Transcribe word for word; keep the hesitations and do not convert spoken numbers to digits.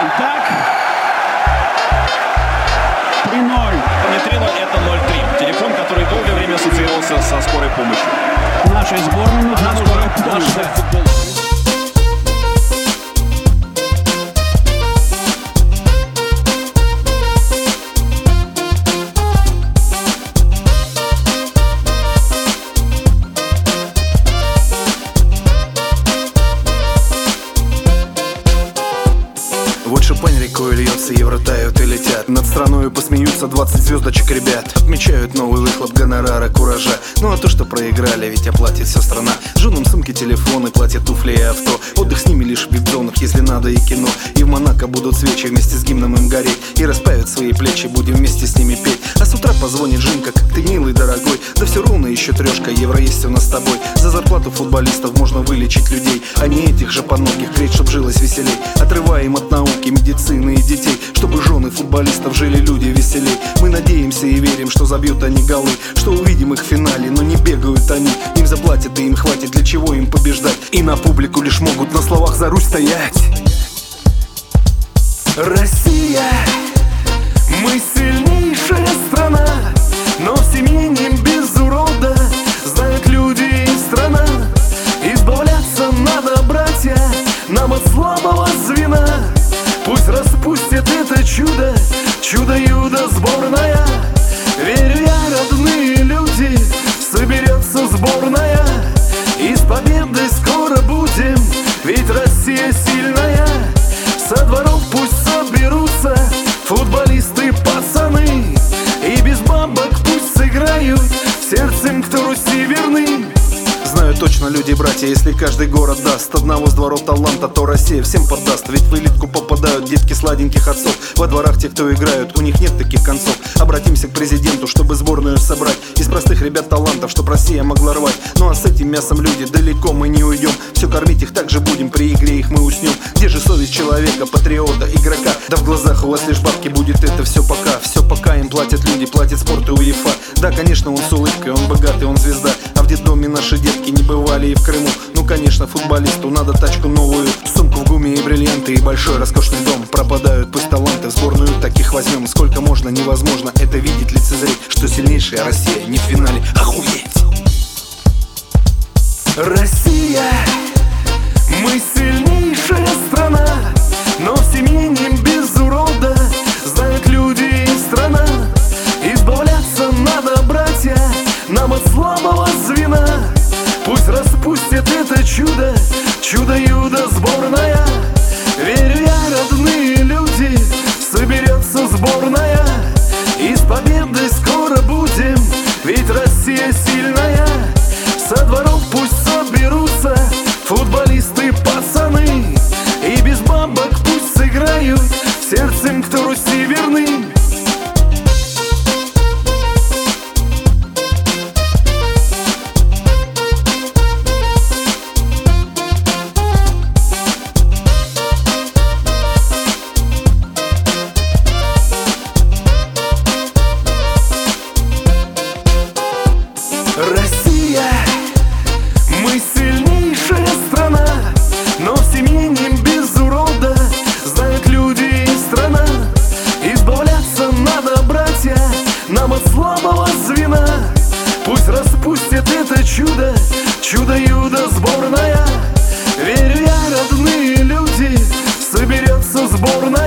Итак, три ноль. Не три ноль, это ноль три. Телефон, который долгое время ассоциировался со скорой помощью. Нашей сборной нужна скорая помощь. Вот Шипань рекой льется, евро тают и летят. Над страною посмеются двадцать звездочек ребят. Отмечают новый выхлоп гонорара, куража. Ну а то, что проиграли, ведь оплатит вся страна. Женам сумки, телефоны, платья, туфли и авто. Отдых с ними лишь в вип-зонах, если надо и кино. И в Монако будут свечи вместе с гимном им гореть. И расправят свои плечи, будем вместе с ними петь. А с утра позвонит Жинка, как ты милый, дорогой. Да все ровно еще трешка, евро есть у нас с тобой. За зарплату футболистов можно вылечить людей, а не этих же подногих греть, чтоб жилось веселей. Отрываем от науки, медицины и детей, чтобы жены футболистов жили люди веселей. Мы надеемся и верим, что забьют они голы, что увидим их в финале, но не бегают они. Им заплатят и им хватит, для чего им побеждать. И на публику лишь могут на словах за Русь стоять. Россия, мы сильнейшая страна, но в семье не без урода. Знают люди и страна, избавляться надо, братья, нам от слабого звена. Пусть распустит это чудо, чудо-юдо сборная. Верю я, родные люди, соберется сборная. И с победой скоро будем, ведь Россия сильная. Со дворов пусть соберутся футболисты, пацаны. И без бабок пусть сыграют сердцем, кто Руси верны. Знаю точно, люди-братья, если каждый город даст одного с дворов таланта, то Россия всем подаст. Ведь в элитку попадают детки сладеньких отцов. Во дворах те, кто играют, у них нет таких концов. Обратимся к президенту, чтобы сборную собрать из простых ребят талантов, чтоб Россия могла рвать. Ну а с этим мясом, люди, далеко мы не уйдем. Все кормить их так же будем, при игре их мы уснем. Где же совесть человека, патриота, игрока? Да в глазах у вас лишь бабки, будет это все пока. Все пока им платят люди, платит спорт и УЕФА. Да, конечно, он с улыбкой, он богатый, он звезда. А в детдоме наши детки не бывали и в Крыму. Ну, конечно, футболисту надо тачку новую, сумку в гуме и бриллианты, и большой роскошный дом. Пропадают пусть таланты, в сборную таких возьмем. Сколько можно, невозможно это видеть, лицезреть, что сильнейшая Россия не в финале. Охуеть! Россия, мы сильнейшая страна, но в семье не без урода. Знают люди и страна, избавляться надо, братья, нам от слабого звена. Пусть распустит это чудо, чудо-юдо сборная. Верю я, родные люди, соберется сборная. И с победой скоро будем, ведь Россия сильная. Со дворов пусть соберутся футболисты, пацаны. И без бабок пусть сыграют сердцем, кто Руси верны. Россия, мы сильнейшая страна, но в семье не без урода. Знают люди и страна, избавляться надо, братья, нам от слабого звена. Пусть распустит это чудо, чудо-юдо сборная. Верю я, родные люди, соберется сборная.